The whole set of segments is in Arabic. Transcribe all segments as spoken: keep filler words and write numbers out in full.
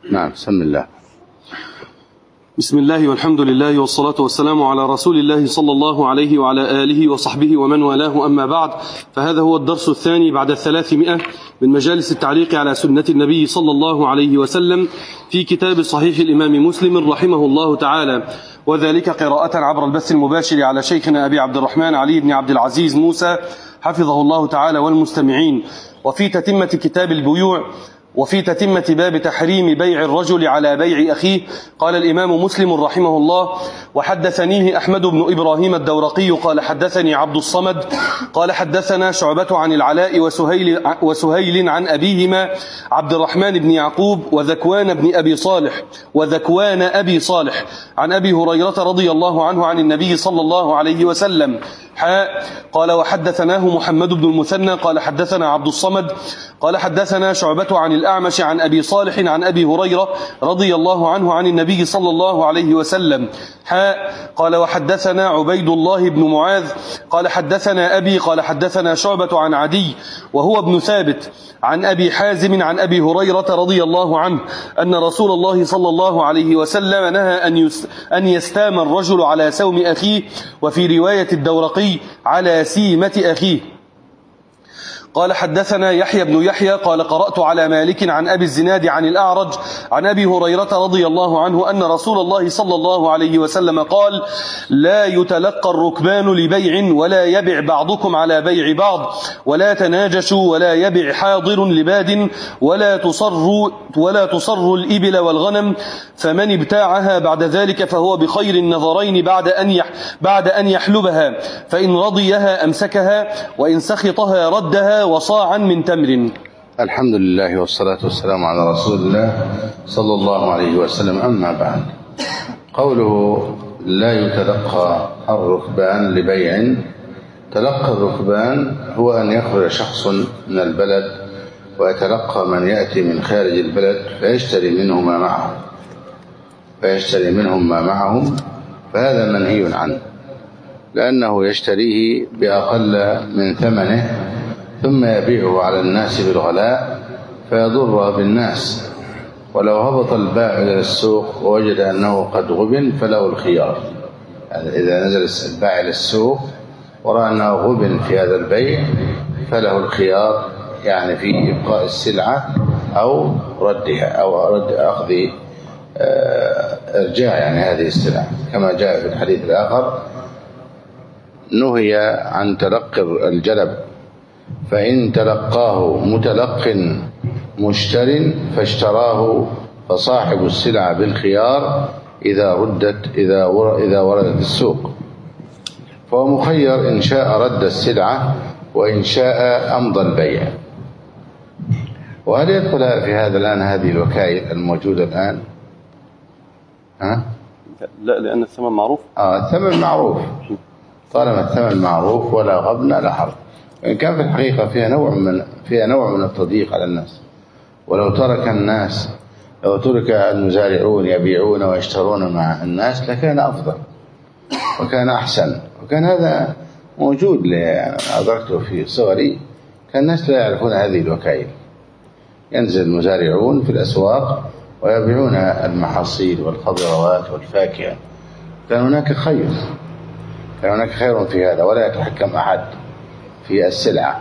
نعم. بسم الله. بسم الله والحمد لله والصلاة والسلام على رسول الله صلى الله عليه وعلى آله وصحبه ومن والاه، أما بعد، فهذا هو الدرس الثاني بعد الثلاثمائة من مجالس التعليق على سنة النبي صلى الله عليه وسلم في كتاب صحيح الإمام مسلم رحمه الله تعالى، وذلك قراءة عبر البث المباشر على شيخنا أبي عبد الرحمن علي بن عبد العزيز موسى حفظه الله تعالى والمستمعين. وفي تتمة كتاب البيوع وفي تتمة باب تحريم بيع الرجل على بيع أخيه، قال الإمام مسلم رحمه الله: وحدثنيه أحمد بن إبراهيم الدورقي قال حدثني عبد الصمد قال حدثنا شعبة عن العلاء وسهيل, وسهيل عن أبيهما عبد الرحمن بن يعقوب وذكوان بن أبي صالح وذكوان أبي صالح عن أبي هريرة رضي الله عنه عن النبي صلى الله عليه وسلم. حاء قال وحدثناه محمد بن المثنى قال حدثنا عبد الصمد قال حدثنا شعبة عن الأعمش عن أبي صالح عن أبي هريرة رضي الله عنه عن النبي صلى الله عليه وسلم. حاء قال وحدثنا عبيد الله بن معاذ قال حدثنا أبي قال حدثنا شعبة عن عدي وهو ابن ثابت عن أبي حازم عن أبي هريرة رضي الله عنه أن رسول الله صلى الله عليه وسلم نهى أن أن يستام الرجل على سوم أخيه، وفي رواية الدورقي على سيمة أخيه. قال حدثنا يحيى بن يحيى قال قرأت على مالك عن أبي الزناد عن الأعرج عن أبي هريرة رضي الله عنه أن رسول الله صلى الله عليه وسلم قال: لا يتلقى الركبان لبيع ولا يبع بعضكم على بيع بعض، ولا تناجشوا ولا يبع حاضر لباد، ولا تصروا ولا تصروا الإبل والغنم، فمن ابتاعها بعد ذلك فهو بخير النظرين بعد أن يح بعد أن يحلبها، فإن رضيها أمسكها وإن سخطها ردها وصاعا من تمر. الحمد لله والصلاة والسلام على رسول الله صلى الله عليه وسلم. أما بعد، قوله لا يتلقى الركبان لبيع، تلقى الركبان هو أن يخرج شخص من البلد ويتلقى من يأتي من خارج البلد فيشتري منه ما معه فيشتري منهم ما معهم فهذا منهي عنه، لأنه يشتريه بأقل من ثمنه ثم يبيعه على الناس بالغلاء فيضر بالناس. ولو هبط البائع إلى السوق ووجد أنه قد غبن فله الخيار، يعني إذا نزل البائع إلى السوق ورأى أنه غبن في هذا البيع فله الخيار، يعني في إبقاء السلعة أو ردها أو رد أخذ إرجاع يعني هذه السلعة، كما جاء في الحديث الآخر: نهي عن تلقي الجلب، فإن تلقاه متلق مشتر فاشتراه فصاحب السلعة بالخيار إذا ردت إذا إذا وردت السوق، فهو مخير إن شاء رد السلعة وإن شاء أمضى البيع. وهل يدخل في هذا الآن هذه الوكائل الموجودة الآن؟ ها؟ لا، لأن الثمن معروف. آه الثمن معروف، طالما الثمن معروف ولا غبن لا حرج. إن كان في الحقيقة فيها نوع من فيها نوع من التضييق على الناس، ولو ترك الناس لو ترك المزارعون يبيعون ويشترون مع الناس لكان أفضل وكان أحسن، وكان هذا موجود أدركته في صغري. كان الناس لا يعرفون هذه الوكائل، ينزل المزارعون في الأسواق ويبيعون المحاصيل والخضروات والفاكهة، كان هناك خير كان هناك خير في هذا، ولا يتحكم أحد في السلعة.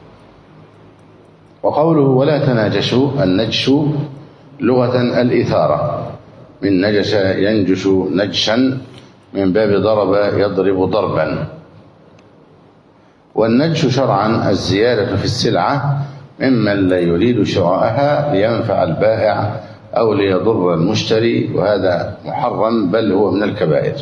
وقوله ولا تناجشوا، النجش لغة الإثارة، من نجش ينجش نجشا من باب ضرب يضرب ضربا. والنجش شرعا الزيادة في السلعة ممن لا يريد شراءها لينفع البائع أو ليضر المشتري، وهذا محرم بل هو من الكبائر.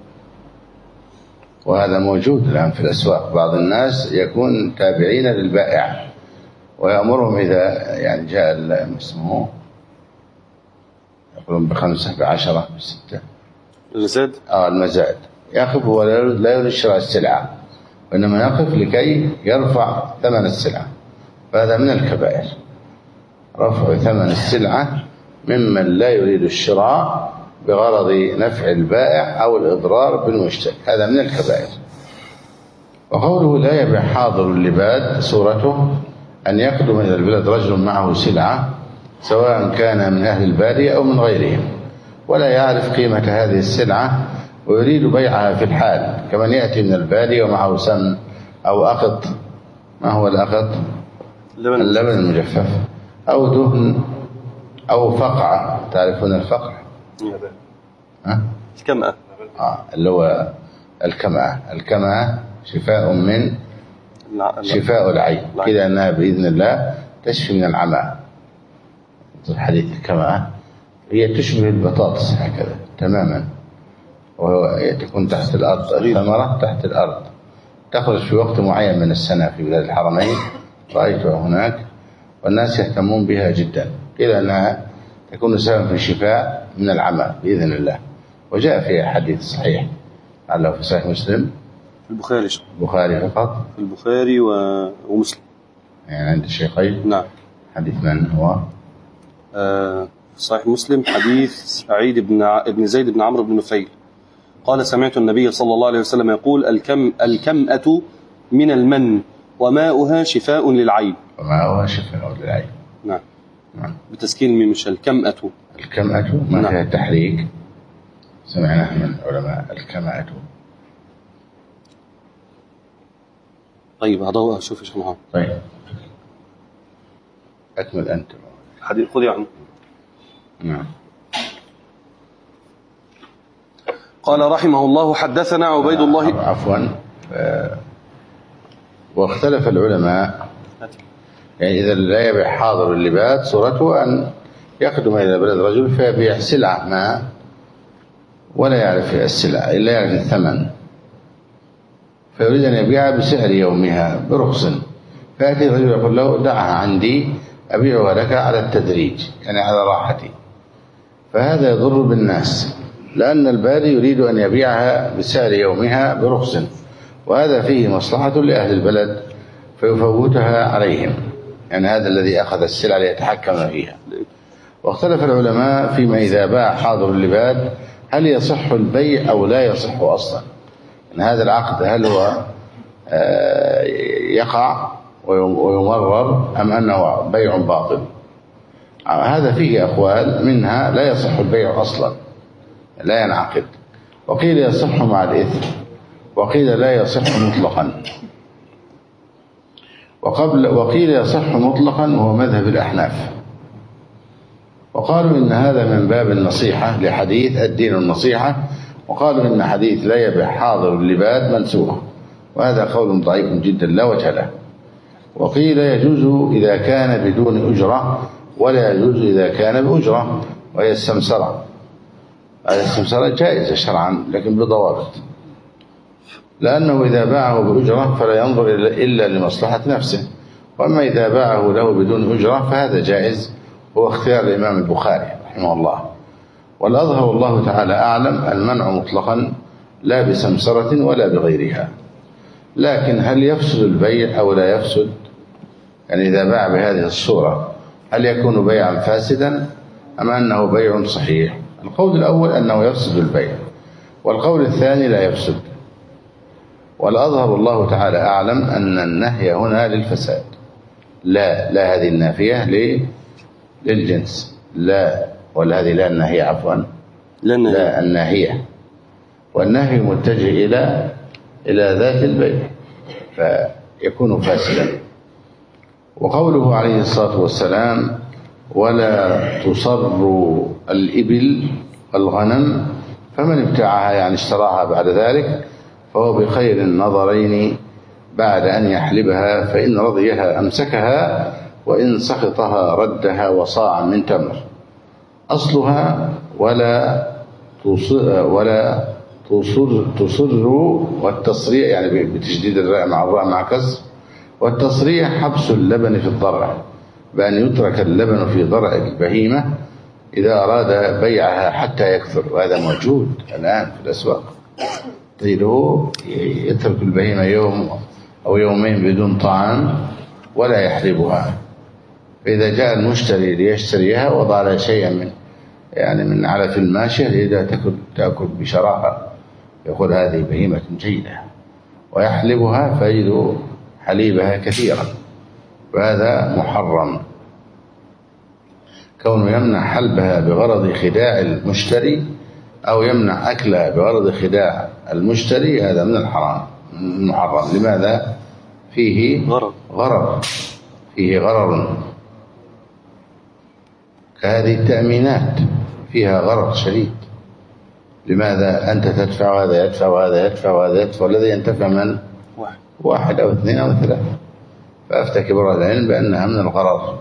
وهذا موجود الآن في الأسواق، بعض الناس يكون تابعين للبائع ويأمرهم إذا يعني جاء اسمه يقولون بخمسة بعشرة بستة المزاد آه المزاد يقف هو لا يريد شراء السلعة، وإنما يقف لكي يرفع ثمن السلعة، فهذا من الكبائر، رفع ثمن السلعة ممن لا يريد الشراء بغرض نفع البائع أو الإضرار بالمشتري، هذا من الكبائر. وقوله لا يبيع حاضر اللباد، صورته أن يقدم إلى البلد رجل معه سلعة سواء كان من أهل البادية أو من غيرهم، ولا يعرف قيمة هذه السلعة ويريد بيعها في الحال، كمن يأتي من البادية ومعه سمن أو أقط. ما هو الأقط؟ اللبن المجفف، أو دهن، أو فقعة. تعرفون الفقع؟ ها؟ الكمأة. آه اللي هو الكمأة. الكمأة شفاء من شفاء العين، كده أنها بإذن الله تشفي من العمى. حديث الكمأة هي تشبه البطاطس هكذا تماما، وهو تكون تحت الأرض، الثمرة تحت الأرض، تخرج في وقت معين من السنة في بلاد الحرمين، رأيتها هناك والناس يهتمون بها جدا، إلى أنها تكون سببا في الشفاء من العمى بإذن الله. وجاء في حديث صحيح على في صحيح مسلم، في البخاري البخاري فقط، في البخاري ومسلم يعني عند الشيخين. نعم. حديث من هو؟ آه في صحيح مسلم حديث سعيد بن ابن زيد بن عمرو بن نفيل قال سمعت النبي صلى الله عليه وسلم يقول الكم الكمأة من المن وماؤها شفاء للعين. وماؤها شفاء للعين. نعم. نعم. بتسكين من مش الكمأة. الكمأة ما نعم. فيها تحريك، سمعناها من العلماء الكمأة. طيب هذا شوف ايش معاه. طيب أكمل أنت. حديث خذ عنه. نعم. قال رحمه الله حدثنا عبيد الله. عفوا آه واختلف العلماء، يعني إذا لا يبيع حاضر اللبات صورته أن يقدم إلى بلد رجل فيبيع سلعة ما ولا يعرف السلعة إلا يعرف الثمن، فيريد أن يبيعها بسعر يومها برخص، فيأتي الرجل يقول له دعها عندي أبيعها لك على التدريج، يعني على راحتي. فهذا يضر بالناس، لأن البادي يريد أن يبيعها بسعر يومها برخص، وهذا فيه مصلحة لأهل البلد فيفوتها عليهم، يعني هذا الذي أخذ السلعة ليتحكم فيها. واختلف العلماء فيما إذا باع حاضر اللباد هل يصح البيع أو لا يصح أصلا، يعني هذا العقد هل هو يقع ويمرر أم أنه بيع باطل. هذا فيه أقوال، منها لا يصح البيع أصلا، لا ينعقد، وقيل يصح مع الإثم، وقيل لا يصح مطلقا، وقبل وقيل يصح مطلقا وهو مذهب الأحناف. وقالوا إن هذا من باب النصيحة لحديث الدين النصيحة، وقالوا إن حديث لا يبيع حاضر اللباد منسوخ، وهذا قول ضعيف جدا لا وجه له. وقيل يجوز إذا كان بدون أجرة، ولا يجوز إذا كان بأجرة، وهي السمسرة. السمسرة جائزة شرعا لكن بضوابط، لأنه إذا باعه بأجرة فلا ينظر إلا لمصلحة نفسه، وأما إذا باعه له بدون أجرة فهذا جائز، هو اختيار الإمام البخاري رحمه الله. والأظهر والله تعالى أعلم المنع مطلقا لا بسمسرة ولا بغيرها. لكن هل يفسد البيع أو لا يفسد؟ يعني إذا باع بهذه الصورة هل يكون بيعا فاسدا أم أنه بيع صحيح؟ القول الأول أنه يفسد البيع، والقول الثاني لا يفسد. والأظهر الله تعالى أعلم أن النهي هنا للفساد، لا لا هذه النافية للجنس، لا ولا هذه لا النهية عفوا لا الناهية، والنهي متجه إلى إلى ذات البيع فيكون فاسدا. وقوله عليه الصلاة والسلام ولا تصر الإبل والغنم، فمن ابتاعها يعني اشتراها بعد ذلك فهو بخير النظرين بعد أن يحلبها، فإن رضيها أمسكها وإن سخطها ردها وصاعا من تمر. أصلها ولا تصر ولا تصر, تصر والتصريع يعني بتشديد الراء مع الراء مع كسر، والتصريع حبس اللبن في الضرع، بأن يترك اللبن في ضرع البهيمة إذا أراد بيعها حتى يكثر، وهذا موجود الآن في الأسواق. تجده يترك البهيمة يوم أو يومين بدون طعام ولا يحلبها، فإذا جاء المشتري ليشتريها وضع لها شيئا من يعني من علف الماشية لذا تأكل, تأكل بشراهة، يقول هذه بهيمة جيدة، ويحلبها فيجد حليبها كثيرا، وهذا محرم. كونه يمنع حلبها بغرض خداع المشتري أو يمنع أكلها بغرض خداع المشتري، هذا من الحرام من المحرم. لماذا؟ فيه غرر غرر فيه غرر، كهذه التأمينات فيها غرر شديد. لماذا؟ أنت تدفع وهذا يدفع وهذا يدفع وهذا يدفع، والذي ينتفع من؟ واحد واحد أو اثنين أو ثلاثة. فأفتى كبار العلم بأنها من الغرر.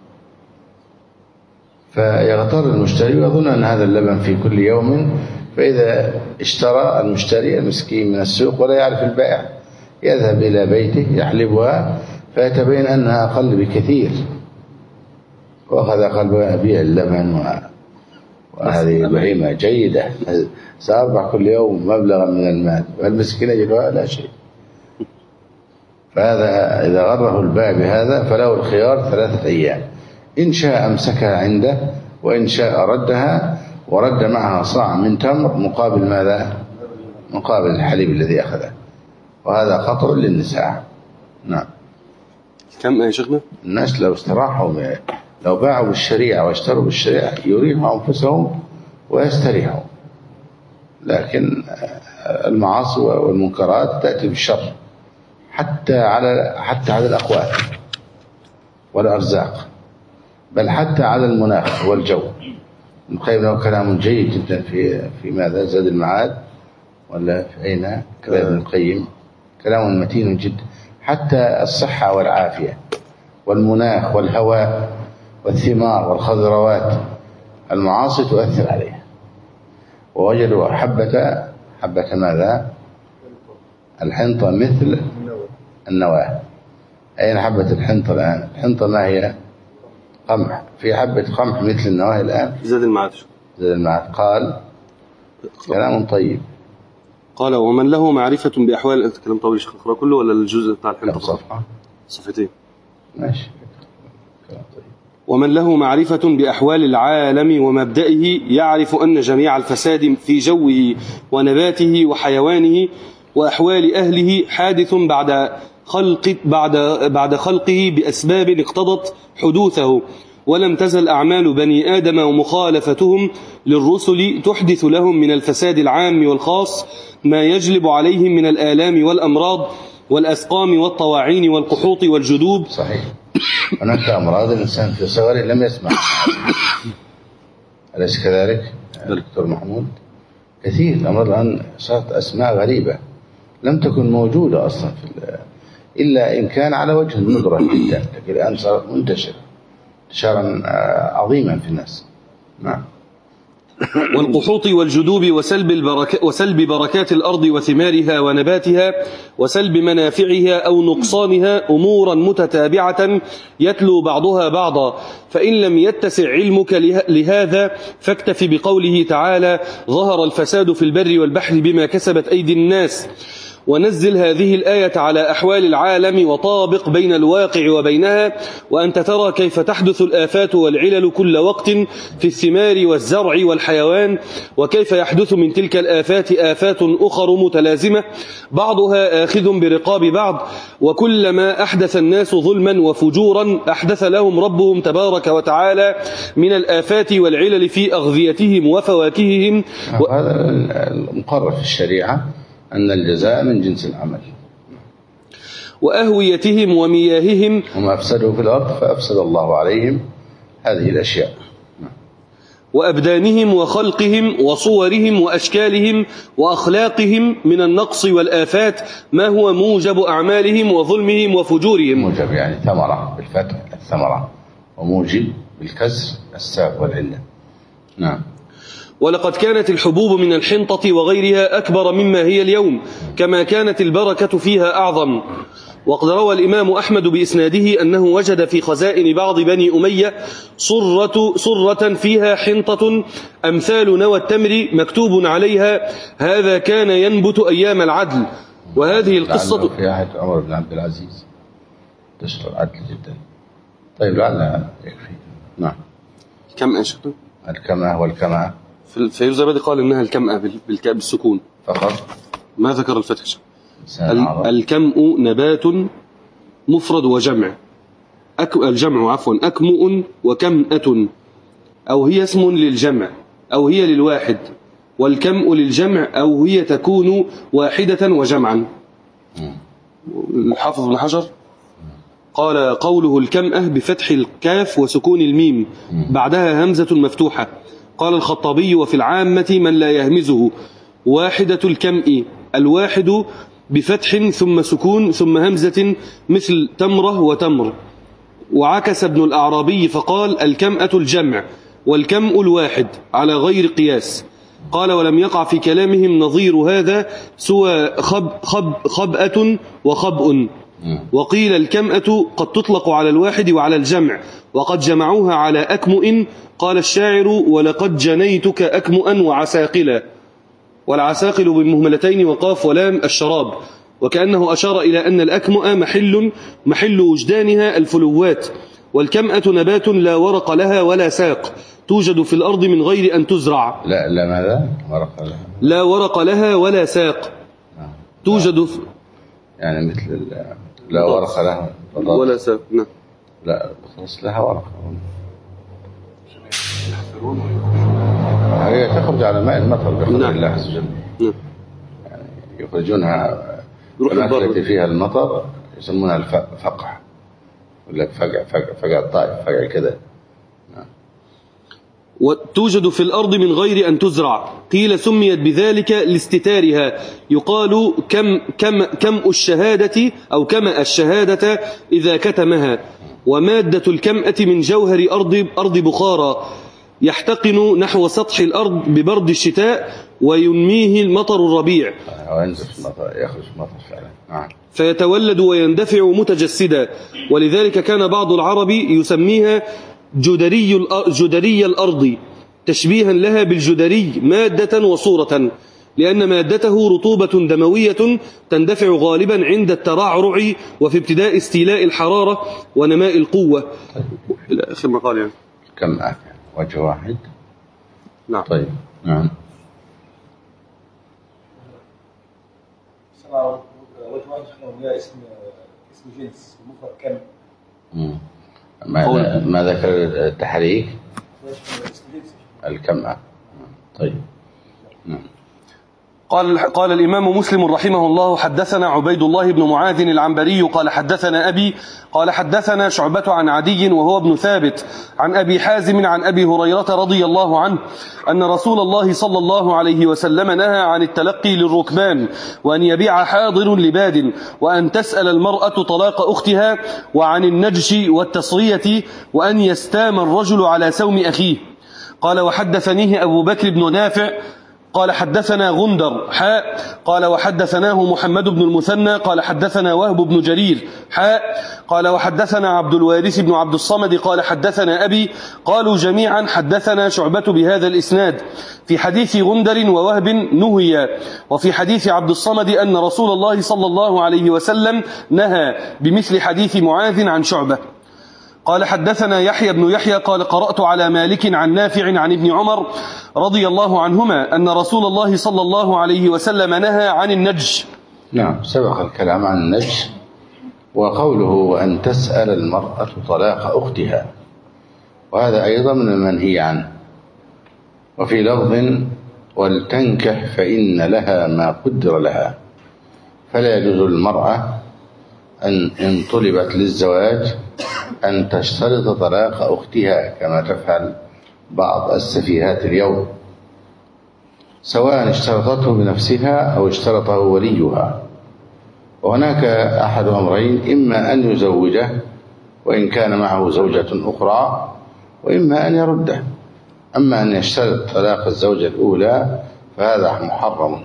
فيغتر المشتري ويظن أن هذا اللبن في كل يوم، فإذا اشترى المشتري المسكين من السوق ولا يعرف البائع، يذهب إلى بيته يحلبها فيتبين أنها أقل بكثير، وأخذ أقل بيع اللبن و... وهذه بهيمة جيدة سأربح كل يوم مبلغا من المال، والمسكين يجدها لا شيء. فهذا إذا غره البائع بهذا فله الخيار ثلاثة أيام، إن شاء أمسكها عنده، وإن شاء ردها، ورد معها صاع من تمر مقابل ماذا؟ مقابل الحليب الذي أخذه، وهذا خطر للنساء. نعم. كم يا شيخنا؟ الناس لو استراحوا، لو باعوا بالشريعة واشتروا بالشريعة يريحوا أنفسهم ويستريحوا، لكن المعاصي والمنكرات تأتي بالشر حتى على حتى على الأقوات والأرزاق، بل حتى على المناخ والجو. ابن القيم له كلام جيد جدا في في ماذا؟ زاد المعاد ولا في أين؟ كلام ابن القيم كلام متين جدا. حتى الصحة والعافية والمناخ والهواء والثمار والخضروات المعاصي تؤثر عليها. ووجدوا حبة حبة ماذا؟ الحنطة مثل النواة. أين حبة الحنطة الآن؟ الحنطة ما هي؟ قمح. في حبة قمح مثل النواة الآن؟ زاد المعاد. زاد المعاد قال كلام طيب، قال ومن له معرفة بأحوال، كلام طويل الشيخ اقرأ كله ولا الجزء بتاع الحنطة؟ صفحة صفحتين ماشي. كلام طيب. ومن له معرفة بأحوال العالم ومبدئه يعرف أن جميع الفساد في جوه ونباته وحيوانه وأحوال أهله حادث بعد خلق بعد بعد خلقه بأسباب اقتضت حدوثه، ولم تزل أعمال بني آدم ومخالفتهم للرسل تحدث لهم من الفساد العام والخاص ما يجلب عليهم من الآلام والأمراض والأسقام والطواعين والقحوط والجدوب. صحيح. هناك أمراض الإنسان في صغره لم يسمع، أليس كذلك دكتور محمود؟ كثير الأمراض الآن صارت أسماء غريبة لم تكن موجودة أصلا في إلا إن كان على وجه الندرة جدا، لكن الآن صارت منتشرة انتشارا عظيما في الناس. نعم. والقحوط والجدوب وسلب, البركة وسلب بركات الأرض وثمارها ونباتها وسلب منافعها أو نقصانها أمورا متتابعة يتلو بعضها بعضا، فإن لم يتسع علمك لهذا فاكتف بقوله تعالى ظهر الفساد في البر والبحر بما كسبت أيدي الناس، ونزل هذه الآية على أحوال العالم وطابق بين الواقع وبينها، وأنت ترى كيف تحدث الآفات والعلل كل وقت في الثمار والزرع والحيوان، وكيف يحدث من تلك الآفات آفات أخر متلازمة بعضها آخذ برقاب بعض، وكلما أحدث الناس ظلما وفجورا أحدث لهم ربهم تبارك وتعالى من الآفات والعلل في أغذيتهم وفواكههم. هذا المقرر في الشريعة أن الجزاء من جنس العمل. وأهويتهم ومياههم وما أفسدوا في الأرض فأفسد الله عليهم هذه الأشياء. وأبدانهم وخلقهم وصورهم وأشكالهم وأخلاقهم من النقص والآفات ما هو موجب أعمالهم وظلمهم وفجورهم. موجب يعني ثمرة بالفتح الثمرة، وموجب بالكسر السبب والعلة. نعم. ولقد كانت الحبوب من الحنطة وغيرها أكبر مما هي اليوم، كما كانت البركة فيها أعظم. وقد روى الإمام أحمد بإسناده أنه وجد في خزائن بعض بني أمية صرة, صرة فيها حنطة أمثال نوى التمر مكتوب عليها هذا كان ينبت أيام العدل. وهذه القصة في عهد عمر بن عبد العزيز تشتر العدل جدا. طيب لعلها يكفي. نعم. كم أشهر؟ الكمأة والكمأة. في الفيروزابادي قال إنها الكمأة بالسكون فقط، ما ذكر الفتح. الكمء نبات مفرد وجمع، الجمع عفوا أكمؤ وكمأة، أو هي اسم للجمع أو هي للواحد، والكمء للجمع أو هي تكون واحدة وجمعا. الحافظ بن حجر قال قوله الكمأة بفتح الكاف وسكون الميم بعدها همزة مفتوحة. قال الخطابي وفي العامة من لا يهمزه واحدة الكمء، الواحد بفتح ثم سكون ثم همزة مثل تمرة وتمر. وعكس ابن الأعرابي فقال الكمأة الجمع والكمء الواحد على غير قياس. قال ولم يقع في كلامهم نظير هذا سوى خب خب خبأة وخبء. وقيل الكمأة قد تطلق على الواحد وعلى الجمع، وقد جمعوها على أكمؤ. قال الشاعر ولقد جنيتك أكمؤا وعساقلا، والعساقل بالمهملتين وقاف ولام الشراب، وكأنه أشار إلى أن الأكمؤ محل محل وجدانها الفلوات. والكمأة نبات لا ورق لها ولا ساق، توجد في الأرض من غير أن تزرع. لا لا ماذا ورق لها؟ لا ورق لها ولا ساق، توجد في يعني مثل لا ورق لها ولا ساق. نعم. لا بطاطس لها ورق، هي تخرج على ماء المطر بقدر نعم. الله عز وجل. نعم. يعني يخرجونها الأماكن التي فيها المطر يسمونها الفقع، يقول لك فقع فقع فقع الطائف فقع كذا. وتوجد في الأرض من غير أن تزرع. قيل سميت بذلك لاستتارها، يقال كم كم كم الشهادة أو كما الشهادة إذا كتمها. ومادة الكمأة من جوهر أرض أرض بخارى، يحتقن نحو سطح الأرض ببرد الشتاء وينميه المطر الربيع، وينزف المطر يخرج المطر فعلا. نعم. فيتولد ويندفع متجسدا. ولذلك كان بعض العرب يسميها جدري جدري الأرض تشبيها لها بالجدري مادة وصورة، لأن مادته رطوبة دموية تندفع غالبا عند الترعرع وفي ابتداء استيلاء الحرارة ونماء القوة. إلى آخر مقال يعني. كم آية وجه واحد. نعم. طيب. نعم. وجه واحد هي اسم اسم جنس مفرد كم. امم ما ما ذكر التحريك الكمأة. طيب. نعم. قال قال الإمام مسلم رحمه الله حدثنا عبيد الله بن معاذ العنبري قال حدثنا أبي قال حدثنا شعبة عن عدي وهو ابن ثابت عن أبي حازم عن أبي هريرة رضي الله عنه أن رسول الله صلى الله عليه وسلم نهى عن التلقي للركبان، وأن يبيع حاضر لباد، وأن تسأل المرأة طلاق أختها، وعن النجش والتصرية، وأن يستام الرجل على سوم أخيه. قال وحدثنيه أبو بكر بن نافع قال حدثنا غندر حاء قال وحدثناه محمد بن المثنى قال حدثنا وهب بن جرير حاء قال وحدثنا عبد الوارث بن عبد الصمد قال حدثنا أبي. قالوا جميعا حدثنا شعبة بهذا الإسناد. في حديث غندر ووهب نهي، وفي حديث عبد الصمد أن رسول الله صلى الله عليه وسلم نهى بمثل حديث معاذ عن شعبة. قال حدثنا يحيى بن يحيى قال قرأت على مالك عن نافع عن ابن عمر رضي الله عنهما أن رسول الله صلى الله عليه وسلم نهى عن النجش. نعم سبق الكلام عن النجش. وقوله وأن تسأل المرأة طلاق أختها، وهذا أيضا من المنهي عنه. وفي لفظ ولتنكح فإن لها ما قدر لها، فلا يجوز للمرأة أن إن طلبت للزواج أن تشترط طلاق أختها كما تفعل بعض السفيهات اليوم، سواء اشترطته بنفسها أو اشترطه وليها. وهناك أحد أمرين، إما أن يزوجه وإن كان معه زوجة أخرى، وإما أن يرده. أما أن يشترط طلاق الزوجة الأولى فهذا محرم.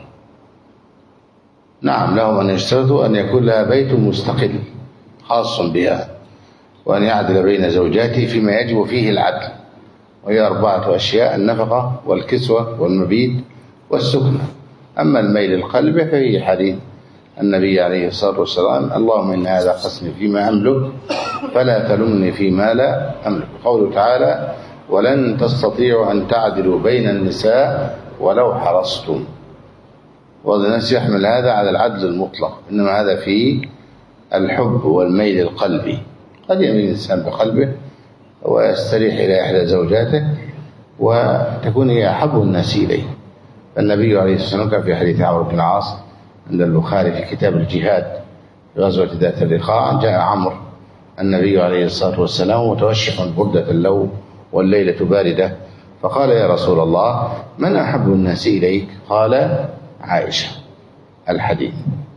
نعم لهم أن يشترطوا أن يكون لها بيت مستقل خاص بها، وأن يعدل بين زوجاته فيما يجب فيه العدل، وهي أربعة أشياء: النفقة والكسوة والمبيت والسكنة. أما الميل القلب فهي حديث النبي عليه الصلاة والسلام: اللهم إن هذا قسمي فيما أملك فلا تلمني فيما لا أملك. قوله تعالى: ولن تستطيعوا أن تعدلوا بين النساء ولو حرصتم. والناس يحمل هذا على العدل المطلق، إنما هذا فيه الحب والميل القلبي. قد يميل الإنسان بقلبه ويستريح إلى إحدى زوجاته، وتكون هي أحب الناس إليه. النبي عليه الصلاة والسلام كان في حديث عمرو بن العاص عند البخاري في كتاب الجهاد في غزوة ذات الرقاع، جاء عمرو النبي عليه الصلاة والسلام متوشحا بردة اللو والليلة باردة، فقال يا رسول الله من أحب الناس إليك؟ قال عائشة. الحديث.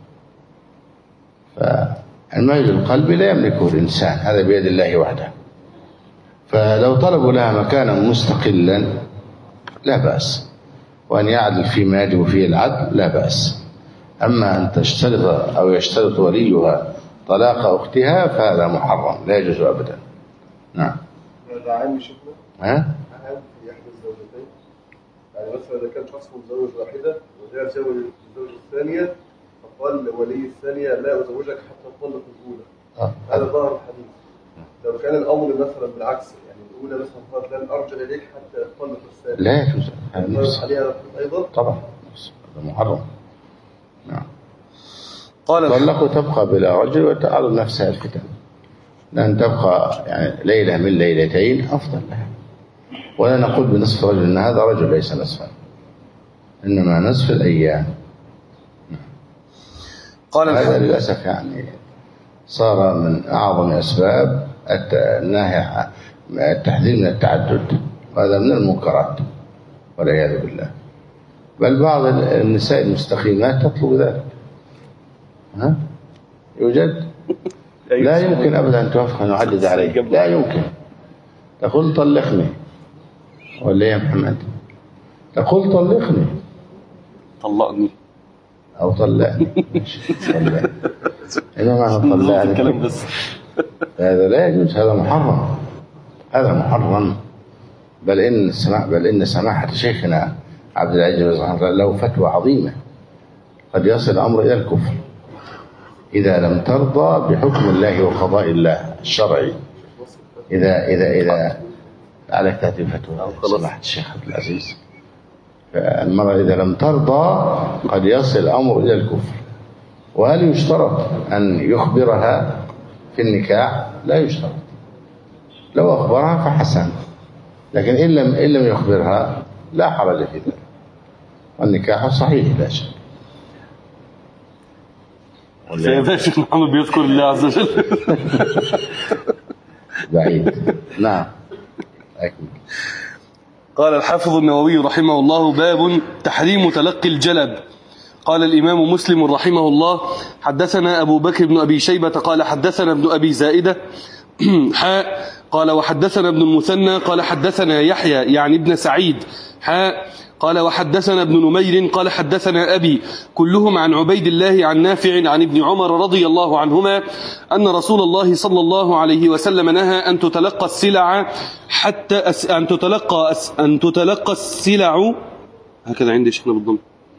فالميل القلبي لا يملكه الإنسان، هذا بيد الله وحده. فلو طلبوا لها مكانا مستقلا لا بأس، وأن يعدل فيما يجب فيه العدل لا بأس. أما أن تشترط أو يشترط وليها طلاق أختها فهذا محرم لا يجوز أبدا. نعم. هذا عام شكله؟ ها؟ عام في إحدى الزوجتين، يعني مثلا إذا كان شخص متزوج واحدة وجاء يتزوج الزوجة الثانية فقال ولي الثانية لا أزوجك حتى تطلق الأولى. آه. هذا ظاهر الحديث. لو كان الأمر مثلا بالعكس، يعني الأولى مثلا قالت لن أرجع إليك حتى تطلق الثانية، لا يجوز. هذا عليها أيضا؟ طبعا هذا محرم. نعم. قال طلقوا تبقى بلا رجل وتعرض نفسها الفتن، لأن تبقى يعني ليلة من ليلتين أفضل لها. ولا نقول بنصف رجل إن هذا رجل ليس نصفا، إنما نصف الأيام. قال هذا للأسف يعني صار من أعظم أسباب النهي التحذير من التعدد، وهذا من المنكرات والعياذ بالله. بل بعض النساء المستقيمات تطلب ذلك. ها؟ يوجد؟ لا يمكن أبدا أن توافق أن نعدد عليك، لا يمكن. تقول طلقني، ولا يا محمد تقول طلقني، طلقني أو طلقني. طلقني إنما معنى طلقني هذا لا يجوز، هذا محرم، هذا محرم. بل إن السماح بل إن سماحة شيخنا عبد العزيز رحمه الله له فتوى عظيمة، قد يصل الأمر إلى الكفر إذا لم ترضى بحكم الله وقضاء الله الشرعي. إذا إذا إذا عليك تأتي فتوى سماحة الشيخ عبد العزيز، فالمرأة إذا لم ترضى قد يصل الأمر إلى الكفر. وهل يشترط أن يخبرها في النكاح؟ لا يشترط. لو أخبرها فحسن، لكن إن لم إن لم يخبرها لا حرج في ذلك، والنكاح صحيح لا شك. سيدنا محمد بيذكر الله عز وجل. بعيد. نعم. أكمل. قال الحافظ النووي رحمه الله: باب تحريم تلقي الجلب. قال الإمام مسلم رحمه الله: حدثنا أبو بكر بن أبي شيبة قال حدثنا ابن أبي زائدة حاء قال وحدثنا ابن المثنى قال حدثنا يحيى يعني ابن سعيد حاء قال وحدثنا ابن نمير قال حدثنا أبي كلهم عن عبيد الله عن نافع عن ابن عمر رضي الله عنهما أن رسول الله صلى الله عليه وسلم نهى أن تتلقى السلع حتى أس أن تتلقى أس أن تتلقى السلع هكذا عندي شيخنا بالضم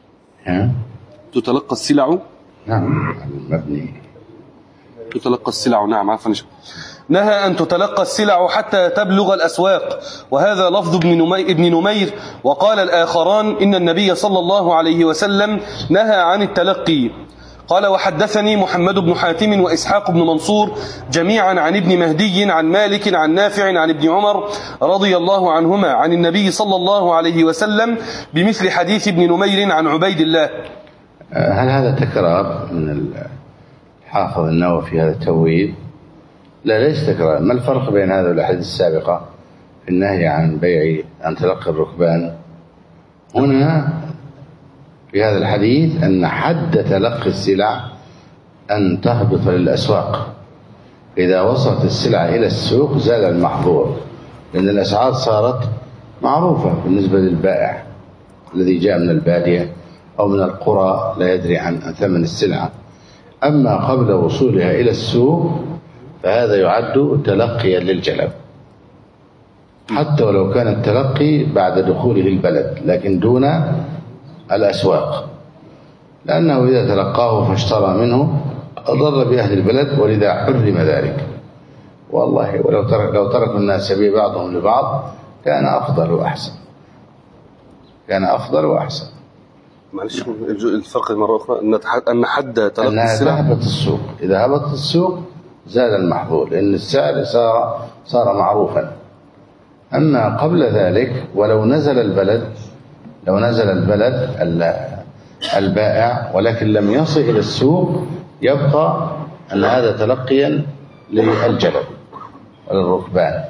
تتلقى السلع نعم مبني تتلقى السلع نعم عفوا نهى أن تتلقى السلع حتى تبلغ الأسواق، وهذا لفظ ابن نمير, ابن نمير. وقال الآخران إن النبي صلى الله عليه وسلم نهى عن التلقي. قال وحدثني محمد بن حاتم وإسحاق بن منصور جميعا عن ابن مهدي عن مالك عن نافع عن ابن عمر رضي الله عنهما عن النبي صلى الله عليه وسلم بمثل حديث ابن نمير عن عبيد الله. هل هذا تكرار من الحافظ النووي في هذا التويل؟ لا ليس تكرار. ما الفرق بين هذا والأحاديث السابقة في النهي عن بيع عن تلقي الركبان؟ هنا في هذا الحديث أن حد تلقي السلع أن تهبط للأسواق. إذا وصلت السلع إلى السوق زال المحظور، لأن الأسعار صارت معروفة بالنسبة للبائع الذي جاء من البادية أو من القرى لا يدري عن ثمن السلعة. أما قبل وصولها إلى السوق فهذا يعد تلقيا للجلب، حتى ولو كان التلقي بعد دخوله البلد لكن دون الأسواق، لأنه إذا تلقاه فاشترى منه أضر بأهل البلد، ولذا حرم ذلك. والله ولو ترك لو تركوا الناس يبيع بعضهم لبعض كان أفضل وأحسن، كان أفضل وأحسن. معلش الفرق مرة أخرى أن حد تلقي السلع هبط السوق. إذا هبط السوق زاد المحظور، لأن السعر صار صار معروفا. أما قبل ذلك ولو نزل البلد لو نزل البلد البائع ولكن لم يصل إلى السوق يبقى أن هذا تلقيا للجلب وللركبان.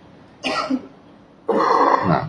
نعم.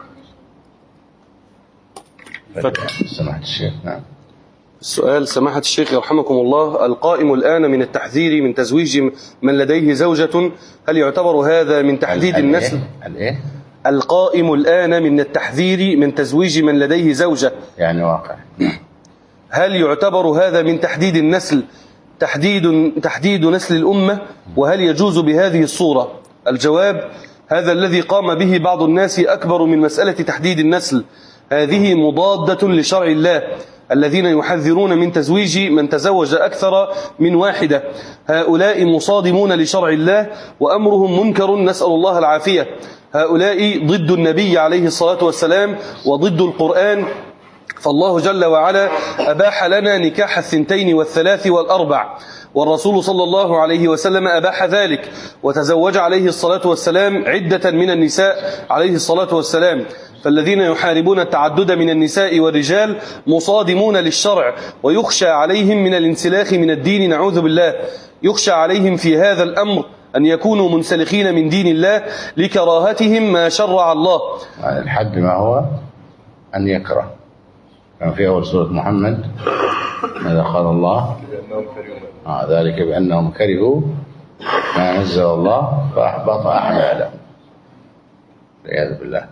سماحة الشيخ. نعم. السؤال: سماحة الشيخ يرحمكم الله، القائم الآن من التحذير من تزويج من لديه زوجة، هل يعتبر هذا من تحديد النسل؟ الإيه؟ القائم الآن من التحذير من تزويج من لديه زوجة، يعني واقع، هل يعتبر هذا من تحديد النسل، تحديد تحديد نسل الأمة، وهل يجوز بهذه الصورة؟ الجواب: هذا الذي قام به بعض الناس أكبر من مسألة تحديد النسل، هذه مضادة لشرع الله، الذين يحذرون من تزويج من تزوج أكثر من واحدة، هؤلاء مصادمون لشرع الله وأمرهم منكر، نسأل الله العافية. هؤلاء ضد النبي عليه الصلاة والسلام وضد القرآن، فالله جل وعلا أباح لنا نكاح الثنتين والثلاث والأربع، والرسول صلى الله عليه وسلم أباح ذلك، وتزوج عليه الصلاة والسلام عدة من النساء عليه الصلاة والسلام. فالذين يحاربون التعدد من النساء والرجال مصادمون للشرع، ويخشى عليهم من الانسلاخ من الدين، نعوذ بالله. يخشى عليهم في هذا الأمر أن يكونوا منسلخين من دين الله لكراهتهم ما شرع الله. يعني الحد ما هو أن يكره، كان في أول سورة محمد ماذا قال الله؟ آه ذلك بأنهم كرهوا ما نزل الله فأحبط أعمالهم، والعياذ بالله.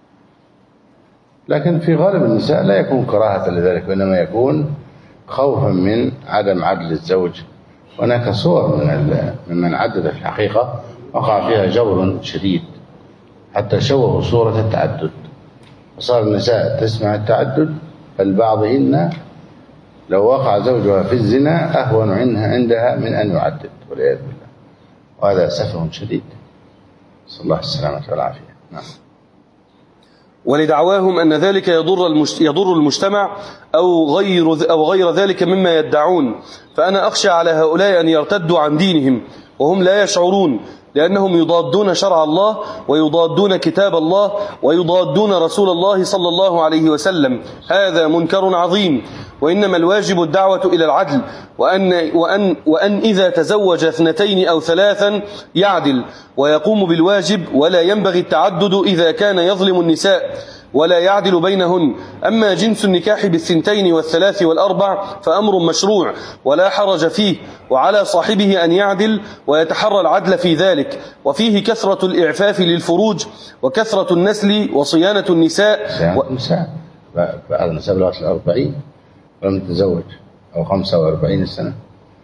لكن في غالب النساء لا يكون كراهة لذلك، وإنما يكون خوفا من عدم عدل الزوج. هناك صور من ممن عدد في الحقيقة وقع فيها جور شديد حتى شوهوا صورة التعدد، وصار النساء تسمع التعدد، فالبعضهن لو وقع زوجها في الزنا أهون عندها من أن يعدد، والعياذ بالله، وهذا سفه شديد، صلى الله السلامة والعافية. نعم. ولدعواهم أن ذلك يضر يضر المجتمع أو غير أو غير ذلك مما يدعون، فأنا أخشى على هؤلاء أن يرتدوا عن دينهم وهم لا يشعرون، لأنهم يضادون شرع الله ويضادون كتاب الله ويضادون رسول الله صلى الله عليه وسلم. هذا منكر عظيم، وإنما الواجب الدعوة إلى العدل، وأن, وأن, وأن إذا تزوج اثنتين أو ثلاثا يعدل ويقوم بالواجب، ولا ينبغي التعدد إذا كان يظلم النساء ولا يعدل بينهن. أما جنس النكاح بالثنتين والثلاث والأربع فأمر مشروع ولا حرج فيه، وعلى صاحبه أن يعدل ويتحرى العدل في ذلك، وفيه كثرة الإعفاف للفروج وكثرة النسل وصيانة النساء. النساء بعض النساء بلغت الأربعين ولم تتزوج، أو خمسة وأربعين سنة،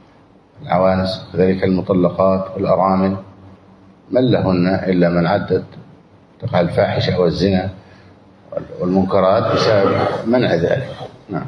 العوانس، كذلك المطلقات والأرامل، من لهن إلا من عدت تقع الفاحشة والزنا والمنكرات بسبب منع ذلك. نعم.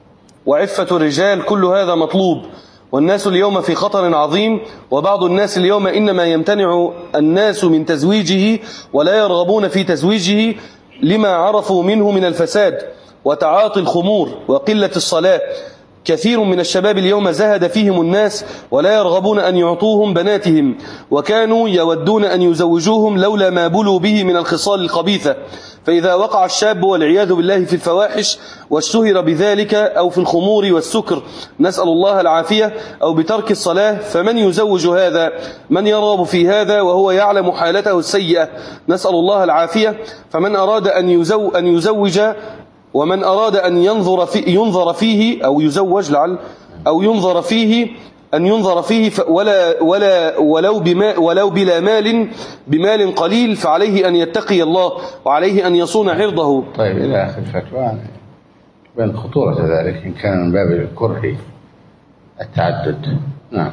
وعفة الرجال، كل هذا مطلوب، والناس اليوم في خطر عظيم، وبعض الناس اليوم إنما يمتنع الناس من تزويجه ولا يرغبون في تزويجه لما عرفوا منه من الفساد وتعاطي الخمور وقلة الصلاة. كثير من الشباب اليوم زهد فيهم الناس ولا يرغبون أن يعطوهم بناتهم، وكانوا يودون أن يزوجوهم لولا ما بلوا به من الخصال الخبيثة. فإذا وقع الشاب والعياذ بالله في الفواحش واشتهر بذلك، أو في الخمور والسكر، نسأل الله العافية، أو بترك الصلاة، فمن يزوج هذا؟ من يرغب في هذا وهو يعلم حالته السيئة؟ نسأل الله العافية. فمن أراد أن يزو أن يزوج ومن أراد أن ينظر في ينظر فيه أو يزوج لعل أو ينظر فيه أن ينظر فيه ولا ولا ولو بما ولو بلا مال بمال قليل، فعليه أن يتقي الله وعليه أن يصون عرضه. طيب إلى آخر الفتوى بين خطورة ذلك إن كان من باب الكره التعدد. نعم.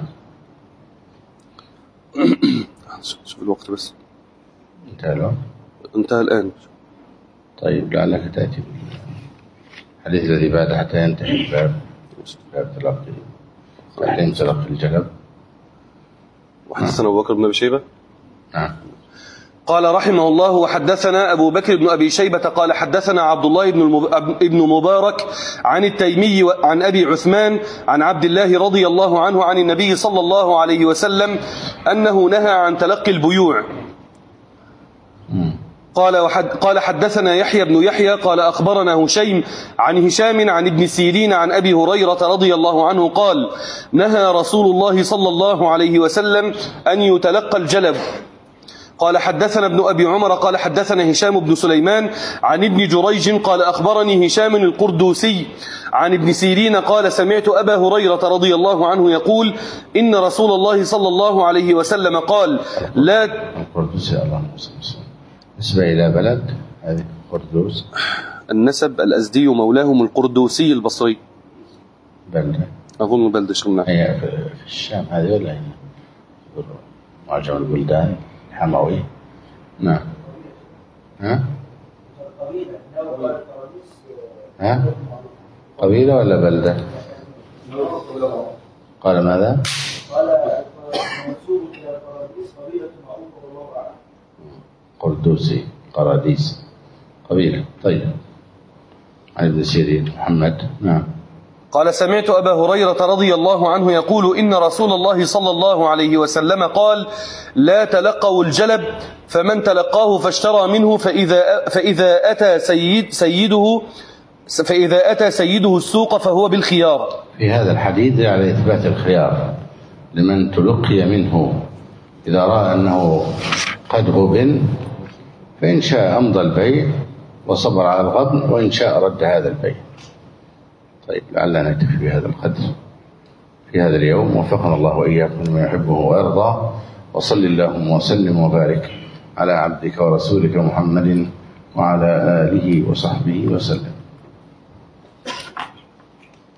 شوف الوقت بس. انتهى الوقت. انتهى الآن. طيب لعلك تأتي الحديث الذي بعد حتى ينتهي الباب، باب تلقي تحريم تلقي الجلب. وحدثنا أبو بكر بن أبي شيبة. نعم. قال رحمه الله: وحدثنا أبو بكر بن أبي شيبة قال حدثنا عبد الله بن مبارك عن التيمي عن أبي عثمان عن عبد الله رضي الله عنه عن النبي صلى الله عليه وسلم أنه نهى عن تلقي البيوع. قال وحد قال حدثنا يحيى بن يحيى قال أخبرنا هشيم عن هشام عن ابن سيرين عن أبي هريرة رضي الله عنه قال نهى رسول الله صلى الله عليه وسلم أن يتلقى الجلب. قال حدثنا ابن أبي عمر قال حدثنا هشام بن سليمان عن ابن جريج قال أخبرني هشام القردوسي عن ابن سيرين قال سمعت أبا هريرة رضي الله عنه يقول إن رسول الله صلى الله عليه وسلم قال لا القردوسي اللهم صل وسلم نسبة إلى بلد هذه قردوس النسب الأزدي مولاهم القردوسي البصري بلدة أظن بلدة شمنا هي في الشام هذه ولا هنا معجم البلدان حموي. نعم. ها ها قبيلة ولا بلدة؟ قال ماذا؟ قال منسوب إلى قراديس قبيلة معروفة والله أعلم. قردوسي قراديس قبيلة. طيب عن ابن سيرين محمد. نعم. قال سمعت أبا هريرة رضي الله عنه يقول إن رسول الله صلى الله عليه وسلم قال لا تلقوا الجلب فمن تلقاه فاشترى منه فإذا, فإذا أتى سيد سيده فإذا أتى سيده السوق فهو بالخيار. في هذا الحديث على إثبات الخيار لمن تلقي منه إذا رأى أنه قد غبن فإن شاء أمضى البيع وصبر على الغبن وإن شاء رد هذا البيع. طيب لعلنا نكتفي بهذا القدر في هذا اليوم. وفقنا الله وإياكم لما يحبه ويرضى. وصل اللهم وسلم وبارك على عبدك ورسولك محمد وعلى آله وصحبه وسلم.